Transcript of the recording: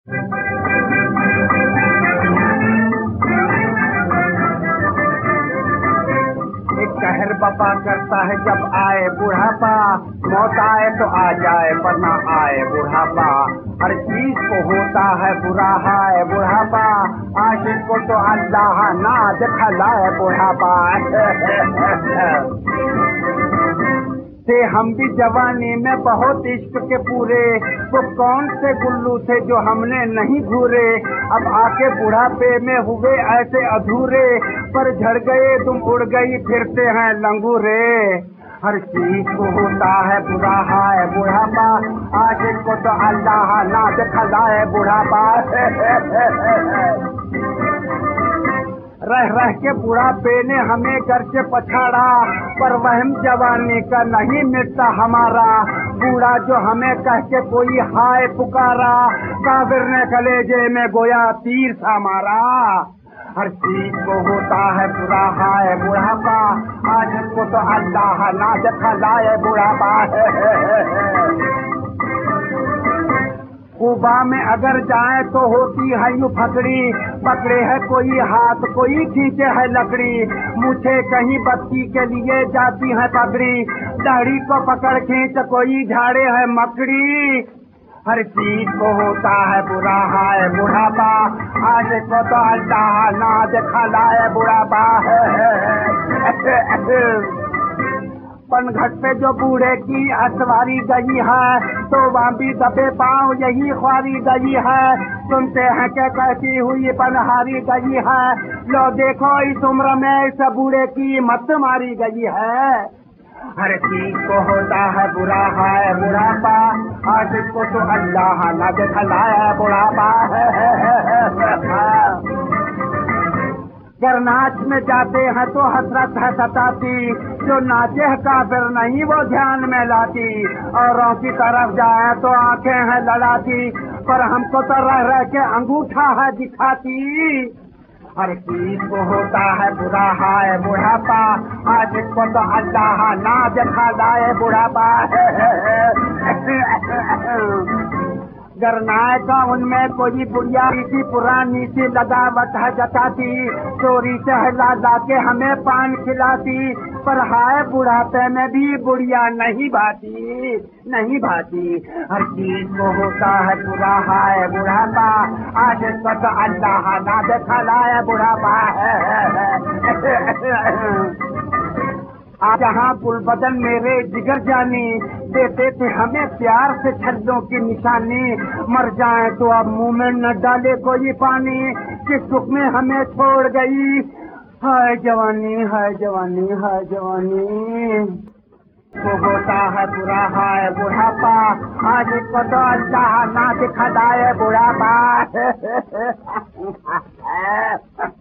कहर बपा करता है जब आए बुढ़ापा, मौत आए तो आ जाए पर ना आए बुढ़ापा। हर चीज को होता है बुरा है बुढ़ापा, आशिक को तो अल्लाह ना दिखलाए बुढ़ापा। थे हम भी जवानी में बहुत इश्क के पूरे, वो कौन से गुल्लू थे जो हमने नहीं घूरे। अब आके बुढ़ापे में हुए ऐसे अधूरे, पर झड़ गए तुम उड़ गई फिरते हैं लंगूरे। हर चीज को होता है बुरा है बुढ़ापा, आशिक को तो अल्लाह ना दिखलाए बुढ़ापा। रह रह के बुढ़ापे ने हमें घर से पछाड़ा, पर वहम जवानी का नहीं मिटता हमारा। बूढ़ा जो हमें कह के कोई हाय पुकारा, काबिर ने कलेजे में गोया तीर सा मारा। हर चीज को होता है बुरा है बुढ़ापा, आशिक को तो अल्लाह ना दिखलाए बुढ़ापा। कुबा में अगर जाए तो होती है यूं फकड़ी, पकड़े है कोई हाथ कोई खींचे है लकड़ी। मुझे कहीं बत्ती के लिए जाती है पगड़ी, दाढ़ी को पकड़ खींच कोई झाड़े है मकड़ी। हर चीज को होता है बुरा है बुढ़ापा, आशिक को तो अल्लाह ना दिखलाए बुढ़ापा। पनघट पे जो बूढ़े की असवारी गई है, तो वहाँ भी दबे पाँव यही ख्वारी गई है। सुनते हैं क्या कहती हुई पनहारी गई है, लो देखो इस उम्र में इस बूढ़े की मत मारी गई है। हर चीज को होता है बुरा है बुढ़ापा, आशिक को तो अल्लाह ना दिखलाए बुढ़ापा। गर नाच में जाते हैं तो हसरत है सताती, जो नाचे है काफिर नहीं वो ध्यान में लाती। औरों की तरफ जाए तो आंखें हैं लड़ाती, पर हमको तो रह रह के अंगूठा है दिखाती। हर चीज को होता है बुरा है बुढ़ापा, आशिक को तो अल्लाह ना दिखलाए बुढ़ापा। गरनाए का उनमें कोई बुढ़िया सी पुरानी सी लगावट है जताती, चोरी से ला के हमें पान खिलाती। पर हाय बुढ़ापे में भी बुढ़िया नहीं भाती नहीं भाती। हर चीज को होता है बुरा है बुढ़ापा, आशिक को तो अल्लाह ना दिखलाए बुढ़ापा। जहाँ गुलबदन मेरे जिगर जानी, देते थे हमें प्यार से छल्लों की निशानी। मर जाए तो अब मुंह में न डाले कोई पानी, किस सुख में हमें छोड़ गई हाय जवानी हाय जवानी हाय जवानी। तो होता है बुरा है बुढ़ापा, आशिक को तो अल्लाह ना दिखलाए बुढ़ापा।